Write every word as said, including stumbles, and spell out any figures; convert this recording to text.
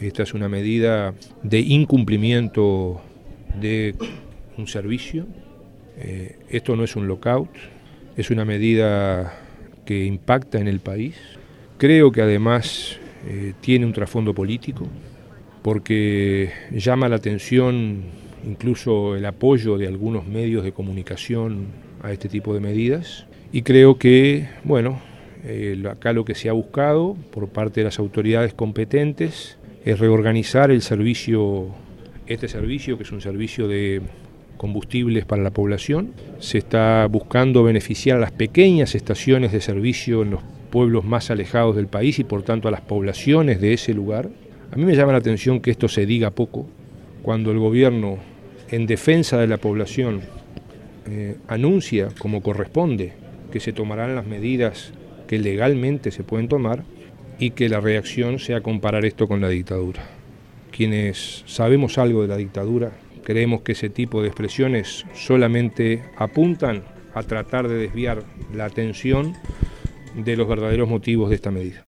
Esta es una medida de incumplimiento de un servicio. Eh, esto no es un lockout, es una medida que impacta en el país. Creo que además eh, tiene un trasfondo político, porque llama la atención incluso el apoyo de algunos medios de comunicación a este tipo de medidas. Y creo que, bueno, eh, acá lo que se ha buscado por parte de las autoridades competentes es reorganizar el servicio, este servicio que es un servicio de combustibles para la población. Se está buscando beneficiar a las pequeñas estaciones de servicio en los pueblos más alejados del país y por tanto a las poblaciones de ese lugar. A mí me llama la atención que esto se diga poco, cuando el gobierno, en defensa de la población, eh, anuncia como corresponde que se tomarán las medidas que legalmente se pueden tomar y que la reacción sea comparar esto con la dictadura. Quienes sabemos algo de la dictadura, creemos que ese tipo de expresiones solamente apuntan a tratar de desviar la atención de los verdaderos motivos de esta medida.